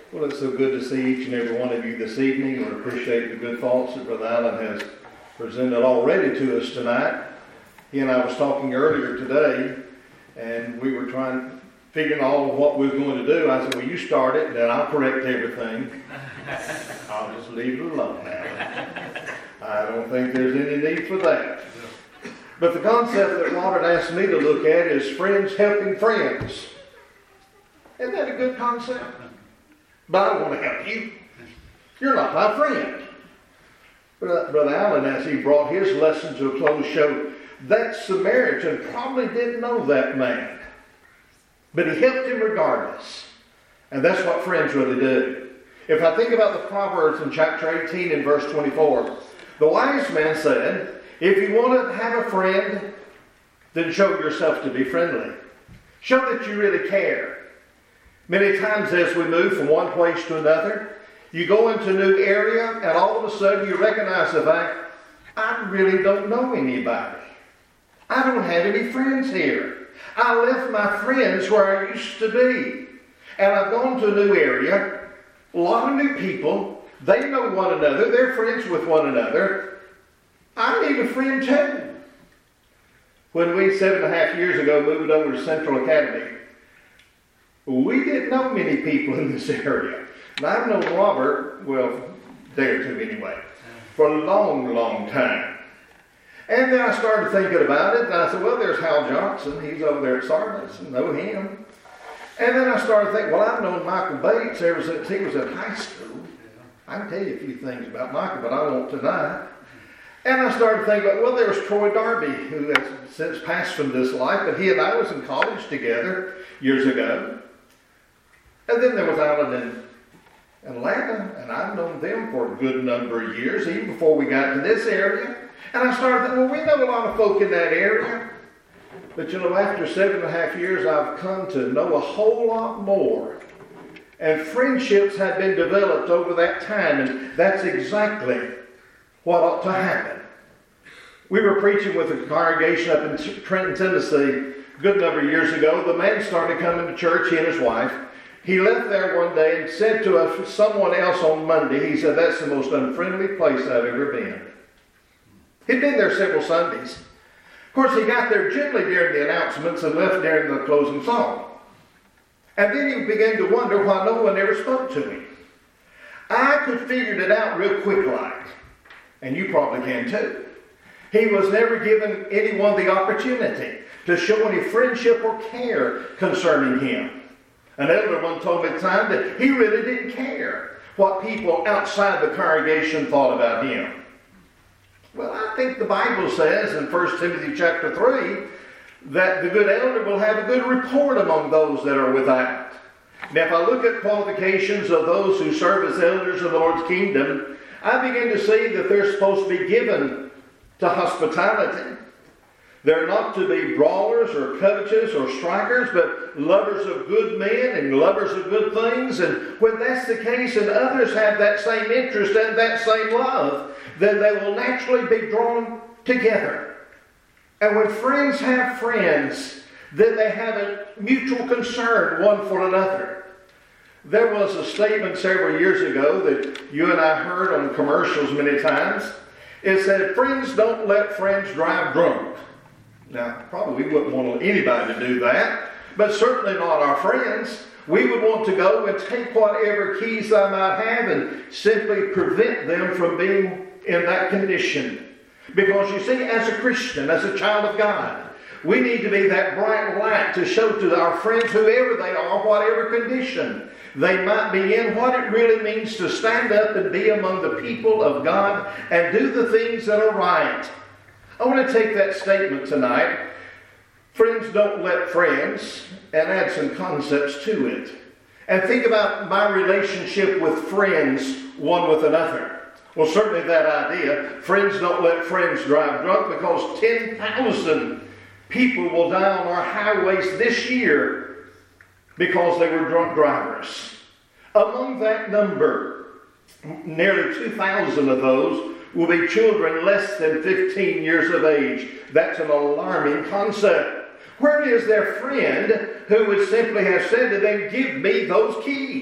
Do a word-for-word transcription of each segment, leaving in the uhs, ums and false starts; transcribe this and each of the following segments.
Well, it's so good to see each and every one of you this evening. We appreciate the good thoughts that Brother Allen has presented already to us tonight. He and I was talking earlier today, and we were trying, figuring all of what we were going to do. I said, well, you start it, and then I'll correct everything. I'll just leave it alone now. I don't think there's any need for that. But the concept that Robert asked me to look at is friends helping friends. Isn't that a good concept? But I don't want to help you. You're not my friend. Brother Allen, as he brought his lesson to a close, showed that Samaritan probably didn't know that man. But he helped him regardless. And that's what friends really do. If I think about the Proverbs in chapter eighteen and verse twenty-four, the wise man said, if you want to have a friend, then show yourself to be friendly. Show that you really care. Many times as we move from one place to another, you go into a new area and all of a sudden you recognize the fact, I really don't know anybody. I don't have any friends here. I left my friends where I used to be. And I've gone to a new area, a lot of new people. They know one another. They're friends with one another. I need a friend too. When we, seven and a half years ago, moved over to Central Academy, we didn't know many people in this area. And I've known Robert, well, a day or two anyway, for a long, long time. And then I started thinking about it, and I said, well, there's Hal Johnson. He's over there at Sardis, and know him. And then I started thinking, well, I've known Michael Bates ever since he was in high school. I can tell you a few things about Michael, but I won't tonight. And I started thinking, well, there was Troy Darby, who has since passed from this life, but he and I was in college together years ago. And then there was Alan in Atlanta, and I've known them for a good number of years, even before we got to this area. And I started thinking, well, we know a lot of folk in that area. But you know, after seven and a half years, I've come to know a whole lot more. And friendships have been developed over that time, and that's exactly what ought to happen. We were preaching with a congregation up in Trenton, Tennessee, a good number of years ago. The man started coming to church, he and his wife. He left there one day and said to us, someone else on Monday, he said, that's the most unfriendly place I've ever been. He'd been there several Sundays. Of course, he got there generally during the announcements and left during the closing song. And then he began to wonder why no one ever spoke to him. I could figure it out real quick like, and you probably can too. He was never given anyone the opportunity to show any friendship or care concerning him. An elder one told me at the time that he really didn't care what people outside the congregation thought about him. Well, I think the Bible says in First Timothy chapter three that the good elder will have a good report among those that are without. Now, if I look at qualifications of those who serve as elders of the Lord's kingdom, I begin to see that they're supposed to be given to hospitality. They're not to be brawlers or covetous or strikers, but lovers of good men and lovers of good things. And when that's the case and others have that same interest and that same love, then they will naturally be drawn together. And when friends have friends, then they have a mutual concern one for another. There was a statement several years ago that you and I heard on commercials many times. It said, friends don't let friends drive drunk. Now, probably we wouldn't want anybody to do that, but certainly not our friends. We would want to go and take whatever keys I might have and simply prevent them from being in that condition. Because you see, as a Christian, as a child of God, we need to be that bright light to show to our friends, whoever they are, whatever condition they might be in, what it really means to stand up and be among the people of God and do the things that are right. I want to take that statement tonight, friends don't let friends, and add some concepts to it. And think about my relationship with friends, one with another. Well, certainly that idea, friends don't let friends drive drunk, because ten thousand people will die on our highways this year because they were drunk drivers. Among that number, nearly two thousand of those will be children less than fifteen years of age. That's an alarming concept. Where is their friend who would simply have said to them, give me those keys?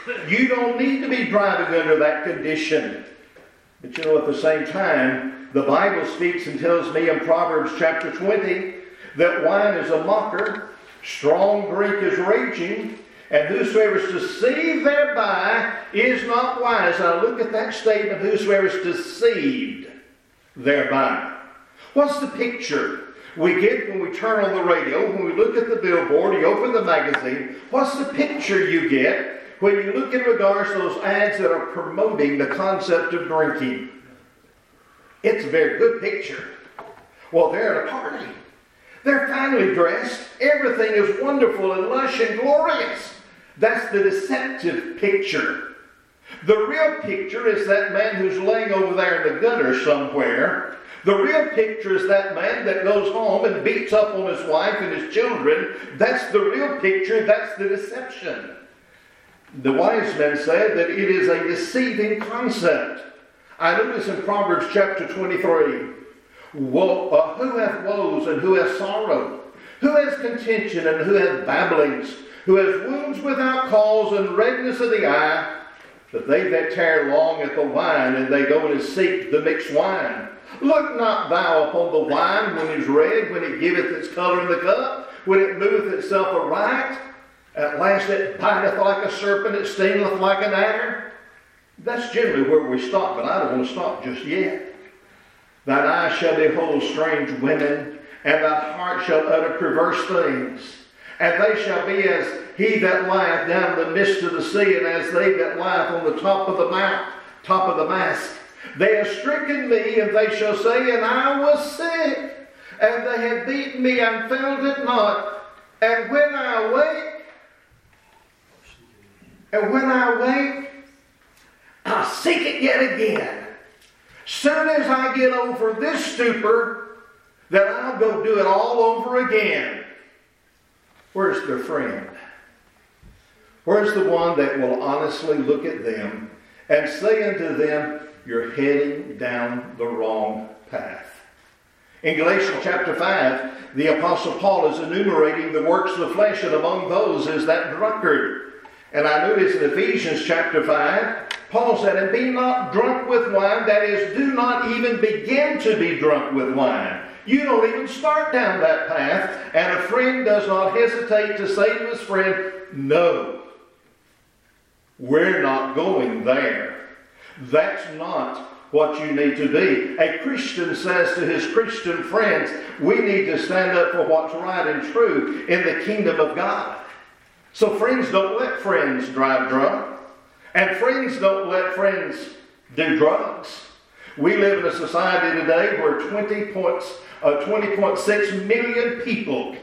You don't need to be driving under that condition. But you know, at the same time, the Bible speaks and tells me in Proverbs chapter twenty that wine is a mocker, strong drink is raging, and whosoever is deceived thereby is not wise. Now look at that statement, whosoever is deceived thereby. What's the picture we get when we turn on the radio, when we look at the billboard, you open the magazine? What's the picture you get when you look in regards to those ads that are promoting the concept of drinking? It's a very good picture. Well, they're at a party. They're finely dressed. Everything is wonderful and lush and glorious. That's the deceptive picture. The real picture is that man who's laying over there in the gutter somewhere. The real picture is that man that goes home and beats up on his wife and his children. That's the real picture. That's the deception. The wise men said that it is a deceiving concept. I notice in Proverbs chapter twenty-three, Woe, uh, who hath woes and who hath sorrow? Who has contention and who hath babblings? Who has wounds without cause and redness of the eye? But they that tarry long at the wine, and they go and seek the mixed wine. Look not thou upon the wine when it is red, when it giveth its color in the cup, when it moveth itself aright. At last it biteth like a serpent, it stingeth like an adder. That's generally where we stop, but I don't want to stop just yet. Thine eye shall behold strange women, and thy heart shall utter perverse things. And they shall be as he that lieth down in the midst of the sea, and as they that lieth on the top of the mount, top of the mast. They have stricken me, and they shall say, and I was sick, and they have beaten me, and felt it not. And when I awake, and when I awake, I seek it yet again. Soon as I get over this stupor, then I'll go do it all over again. Where's their friend? Where's the one that will honestly look at them and say unto them, you're heading down the wrong path? In Galatians chapter five, the Apostle Paul is enumerating the works of the flesh, and among those is that drunkard. And I notice in Ephesians chapter five, Paul said, and be not drunk with wine, that is, do not even begin to be drunk with wine. You don't even start down that path, and a friend does not hesitate to say to his friend, no, we're not going there. That's not what you need to be. A Christian says to his Christian friends, we need to stand up for what's right and true in the kingdom of God. So friends, don't let friends drive drunk. And friends, don't let friends do drugs. We live in a society today where twenty point six million people,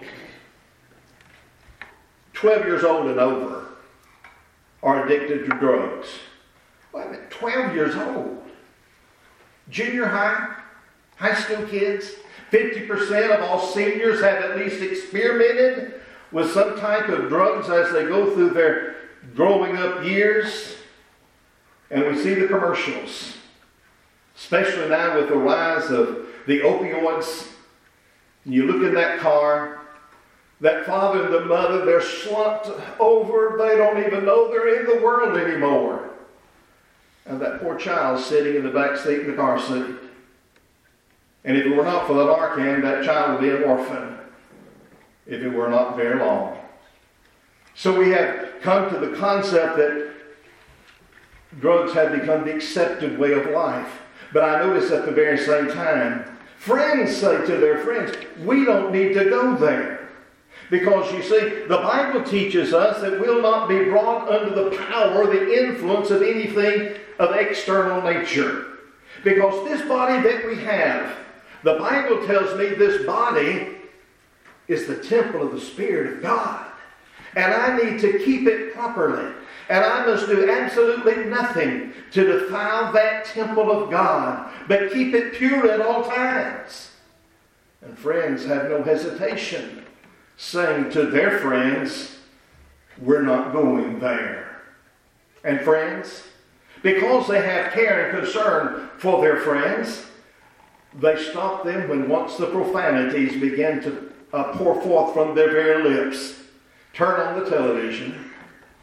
twelve years old and over, are addicted to drugs. Wait a minute, twelve years old. Junior high, high school kids, fifty percent of all seniors have at least experimented with some type of drugs as they go through their growing up years. And we see the commercials, especially now with the rise of the opioids. You look in that car, that father and the mother, they're slumped over. They don't even know they're in the world anymore. And that poor child sitting in the back seat in the car seat. And if it were not for the Narcan, that child would be an orphan if it were not very long. So we have come to the concept that drugs have become the accepted way of life. But I notice at the very same time, friends say to their friends, we don't need to go there. Because you see, the Bible teaches us that we'll not be brought under the power, the influence of anything of external nature. Because this body that we have, the Bible tells me this body is the temple of the Spirit of God. And I need to keep it properly. And I must do absolutely nothing to defile that temple of God, but keep it pure at all times. And friends have no hesitation saying to their friends, we're not going there. And friends, because they have care and concern for their friends, they stop them when once the profanities begin to uh, pour forth from their very lips. Turn on the television,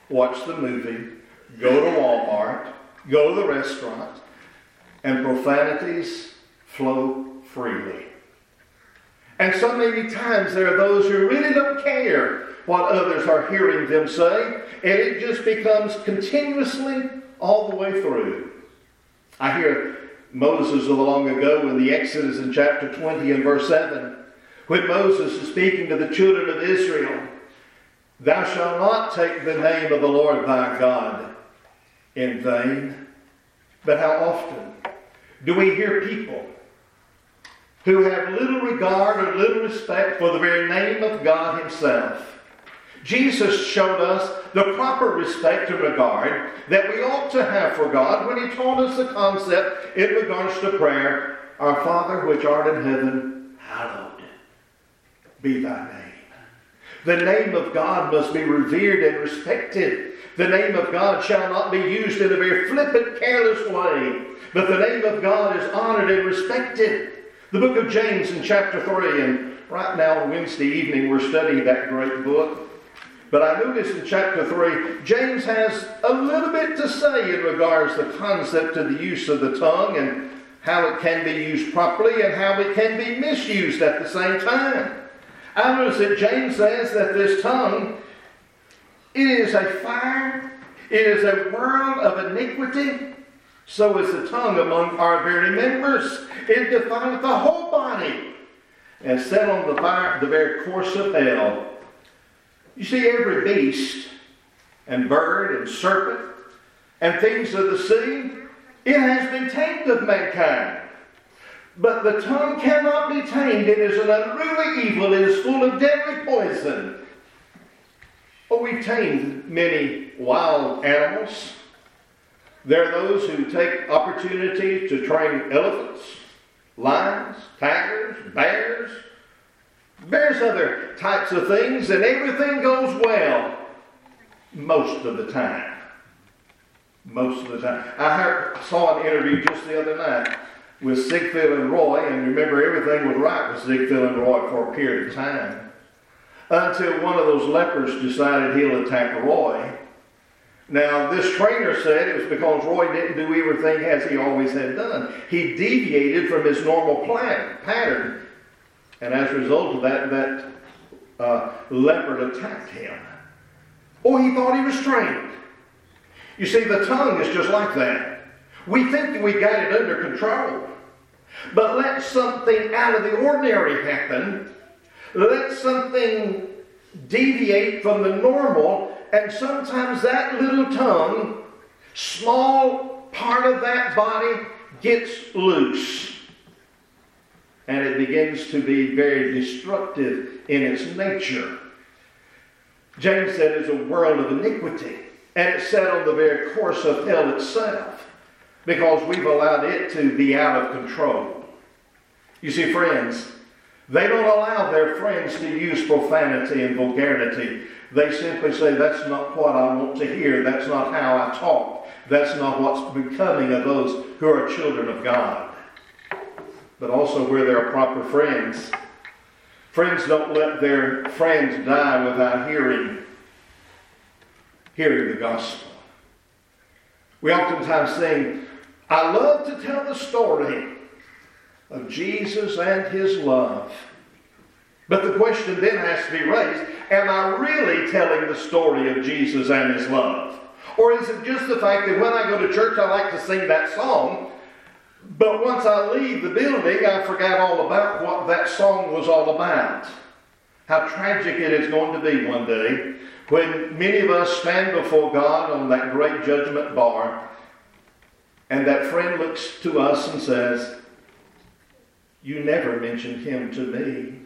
watch the movie, go to Walmart, go to the restaurant, and profanities flow freely. And so many times there are those who really don't care what others are hearing them say, and it just becomes continuously all the way through. I hear Moses of long ago in the Exodus in chapter twenty and verse seven, when Moses is speaking to the children of Israel, "Thou shalt not take the name of the Lord thy God in vain." But how often do we hear people who have little regard or little respect for the very name of God himself? Jesus showed us the proper respect and regard that we ought to have for God when he taught us the concept in regards to prayer. Our Father which art in heaven, hallowed be thy name. The name of God must be revered and respected. The name of God shall not be used in a very flippant, careless way, but the name of God is honored and respected. The book of James in chapter three, and right now on Wednesday evening we're studying that great book. But I notice in chapter three, James has a little bit to say in regards to the concept of the use of the tongue and how it can be used properly and how it can be misused at the same time. I notice that James says that this tongue, it is a fire, it is a world of iniquity. So is the tongue among our very members. It defileth the whole body and set on the fire the very course of hell. You see, every beast and bird and serpent and things of the sea, it has been tamed of mankind. But the tongue cannot be tamed. It is an unruly evil. It is full of deadly poison. Oh, we've tamed many wild animals. There are those who take opportunity to train elephants, lions, tigers, bears, various other types of things, and everything goes well most of the time. Most of the time. I heard, saw an interview just the other night with Ziegfeld and Roy, and remember, everything was right with Ziegfeld and Roy for a period of time, until one of those lepers decided he'll attack Roy. Now, this trainer said it was because Roy didn't do everything as he always had done. He deviated from his normal plan, pattern, and as a result of that, that uh, leopard attacked him. Oh, he thought he was trained. You see, the tongue is just like that. We think that we got it under control. But let something out of the ordinary happen. Let something deviate from the normal, and sometimes that little tongue, small part of that body, gets loose. And it begins to be very destructive in its nature. James said it's a world of iniquity. And it's set on the very course of hell itself, because we've allowed it to be out of control. You see, friends, they don't allow their friends to use profanity and vulgarity. They simply say, that's not what I want to hear. That's not how I talk. That's not what's becoming of those who are children of God. But also where there are proper friends. Friends don't let their friends die without hearing hearing the gospel. We oftentimes sing, I love to tell the story of Jesus and his love. But the question then has to be raised, am I really telling the story of Jesus and his love? Or is it just the fact that when I go to church I like to sing that song, but once I leave the building I forgot all about what that song was all about? How tragic it is going to be one day when many of us stand before God on that great judgment bar, and that friend looks to us and says, you never mentioned him to me.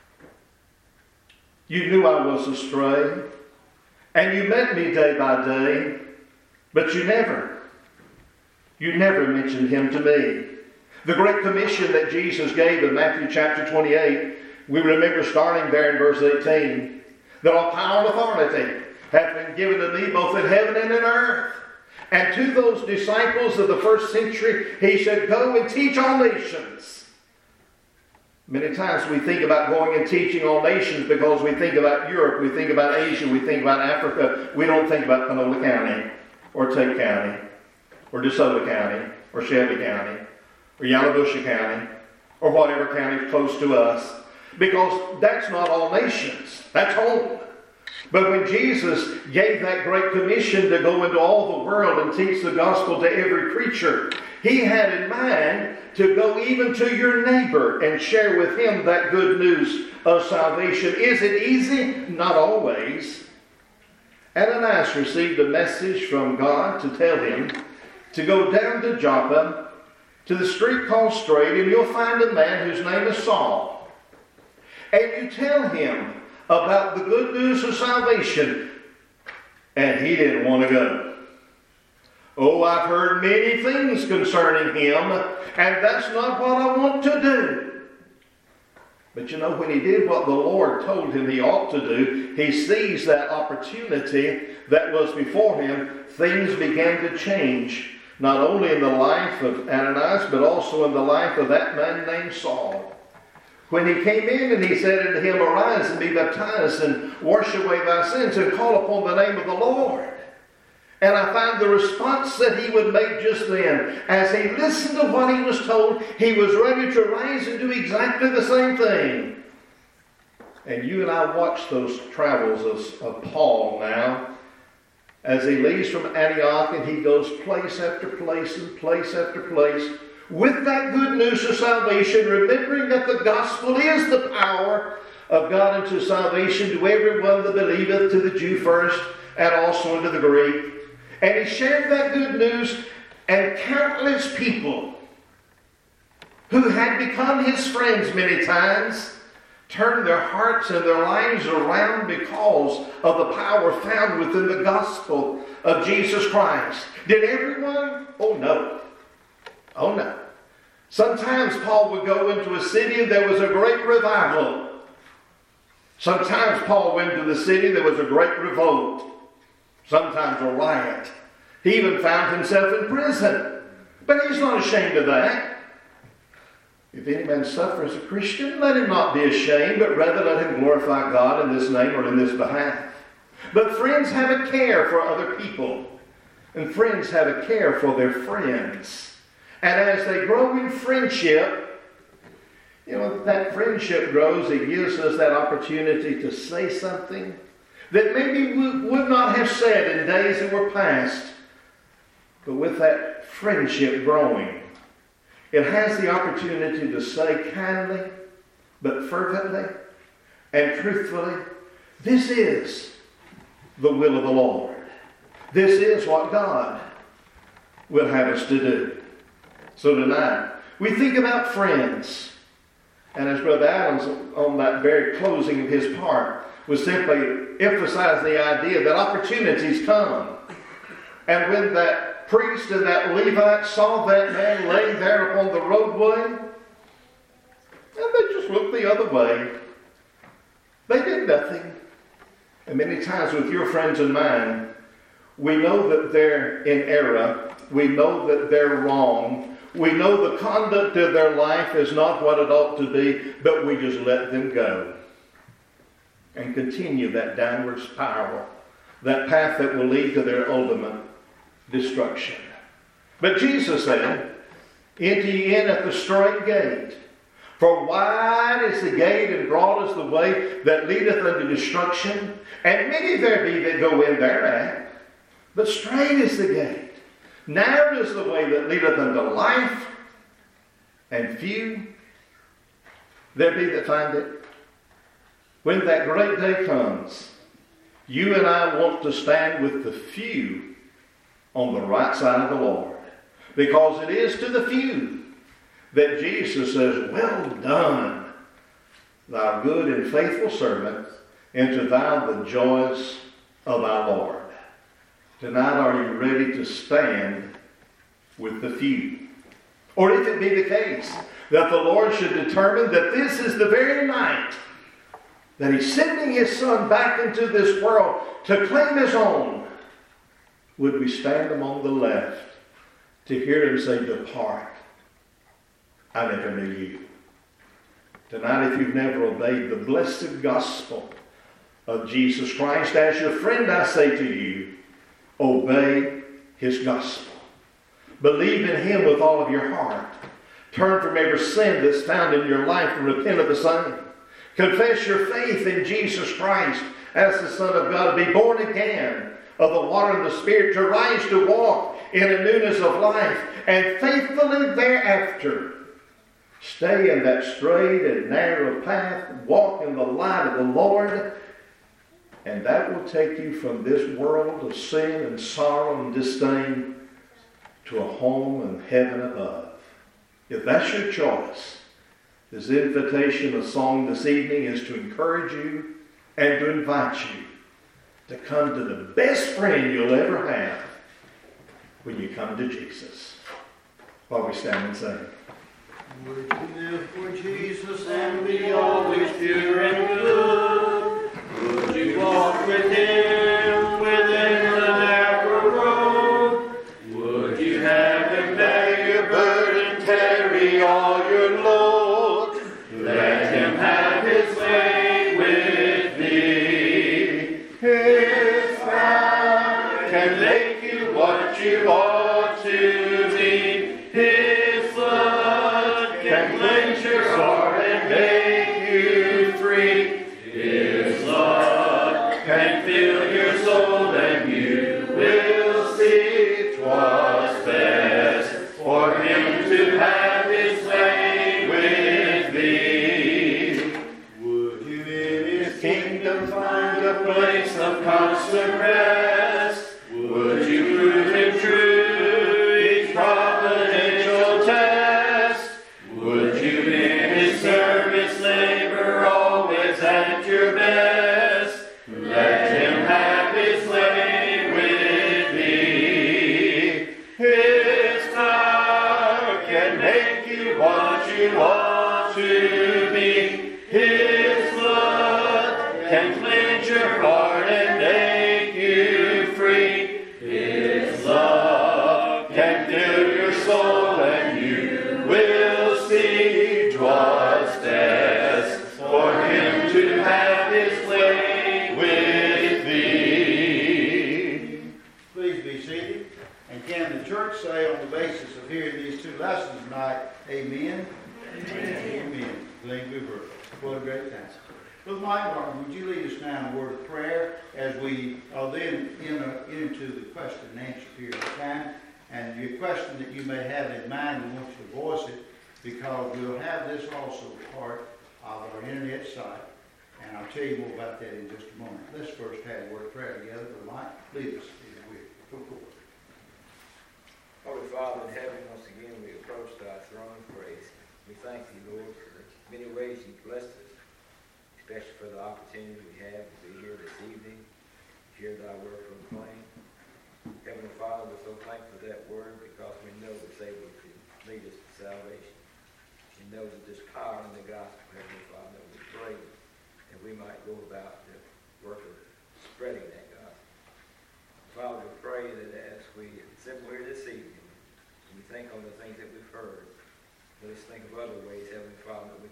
You knew I was astray, and you met me day by day, but you never, you never mentioned him to me. The Great Commission that Jesus gave in Matthew chapter twenty-eight, we remember starting there in verse eighteen, that all power and authority hath been given to me both in heaven and in earth. And to those disciples of the first century, he said, go and teach all nations. Many times we think about going and teaching all nations because we think about Europe, we think about Asia, we think about Africa. We don't think about Panola County, or Tate County, or DeSoto County, or Shelby County, or Yalobusha County, or whatever county is close to us. Because that's not all nations. That's home. But when Jesus gave that great commission to go into all the world and teach the gospel to every creature, he had in mind to go even to your neighbor and share with him that good news of salvation. Is it easy? Not always. Ananias received a message from God to tell him to go down to Joppa to the street called Straight, and you'll find a man whose name is Saul. And you tell him about the good news of salvation. And he didn't want to go. Oh, I've heard many things concerning him, and that's not what I want to do. But you know, when he did what the Lord told him he ought to do, he seized that opportunity that was before him. Things began to change, not only in the life of Ananias, but also in the life of that man named Saul. When he came in and he said unto him, Arise and be baptized and wash away thy sins and call upon the name of the Lord. And I find the response that he would make just then, as he listened to what he was told, he was ready to rise and do exactly the same thing. And you and I watch those travels of, of Paul now, as he leaves from Antioch and he goes place after place and place after place, with that good news of salvation, remembering that the gospel is the power of God unto salvation to everyone that believeth, to the Jew first, and also unto the Greek. And he shared that good news, and countless people who had become his friends many times turned their hearts and their lives around because of the power found within the gospel of Jesus Christ. Did everyone? Oh no. Oh no. Sometimes Paul would go into a city and there was a great revival. Sometimes Paul went to the city, there was a great revolt. Sometimes a riot. He even found himself in prison. But he's not ashamed of that. If any man suffer as a Christian, let him not be ashamed, but rather let him glorify God in this name or in this behalf. But friends have a care for other people. And friends have a care for their friends. And as they grow in friendship, you know, that friendship grows, it gives us that opportunity to say something that maybe we would not have said in days that were past. But with that friendship growing, it has the opportunity to say kindly, but fervently and truthfully, this is the will of the Lord. This is what God will have us to do. So tonight, we think about friends. And as Brother Adams, on that very closing of his part, was simply emphasizing the idea that opportunities come. And when that priest and that Levite saw that man laying there upon the roadway, and they just looked the other way. They did nothing. And many times with your friends and mine, we know that they're in error. We know that they're wrong. We know the conduct of their life is not what it ought to be, but we just let them go and continue that downward spiral, that path that will lead to their ultimate destruction. But Jesus said, Enter ye in at the strait gate, for wide is the gate and broad is the way that leadeth unto destruction, and many there be that go in thereat. But strait is the gate, narrow is the way that leadeth unto life, and few there be that find it. When that great day comes, you and I want to stand with the few on the right side of the Lord. Because it is to the few that Jesus says, Well done, thou good and faithful servant, enter thou the joys of our Lord. Tonight, are you ready to stand with the few? Or if it be the case that the Lord should determine that this is the very night that He's sending His Son back into this world to claim His own, would we stand among the left to hear Him say, Depart, I never knew you. Tonight, if you've never obeyed the blessed gospel of Jesus Christ, as your friend I say to you, obey his gospel. Believe in him with all of your heart. Turn from every sin that's found in your life and repent of the same. Confess your faith in Jesus Christ as the Son of God, to be born again of the water and the Spirit, to rise to walk in a newness of life, and faithfully thereafter stay in that straight and narrow path, walk in the light of the Lord, and that will take you from this world of sin and sorrow and disdain to a home in heaven above. If that's your choice, this invitation of song this evening is to encourage you and to invite you to come to the best friend you'll ever have when you come to Jesus. While we stand and sing. Would you live for Jesus and be always pure and good? Would you walk with him within the narrow road? Would you have him bear your burden, carry all your load? Let him have his way with thee. His fire can make you what you ought to be. His blood can cleanse your heart and make you free. His love can fill your soul, and you will see 'twas best for him to have his way with thee. Would you in his kingdom find a place of constant rest? Would you prove him true each providential test? Would you in his service labor always at your best? Let him have his way with thee. His power can make you what you ought to be. His blood can cleanse your heart and make you free. His love can fill your soul, and you will see 'twas best for him to have his way with thee. Please be seated. And can the church say, on the basis of hearing these two lessons tonight, amen? Amen. Amen. Glenn Cooper, what a great time. Brother Mike Martin, would you lead us now in a word of prayer as we are then enter into the question and answer period of time. And your question that you may have in mind, we want you to voice it, because we'll have this also part of our internet site. And I'll tell you more about that in just a moment. Let's first have a word of prayer together. Brother Mike, lead us, if you will. Go forward. Holy Father in heaven, once again we approach thy throne of grace. We thank thee, Lord, for the many ways you've blessed us, especially for the opportunity we have to be here this evening, to hear thy word proclaimed. Heavenly Father, we're so thankful for that word, because we know it's able to lead us to salvation. We know that there's power in the gospel, Heavenly Father. We pray that we might go about the work of spreading that gospel. Father, we pray that as we assemble here this evening, and we think on the things that we've heard, let us think of other ways, Heavenly Father, that we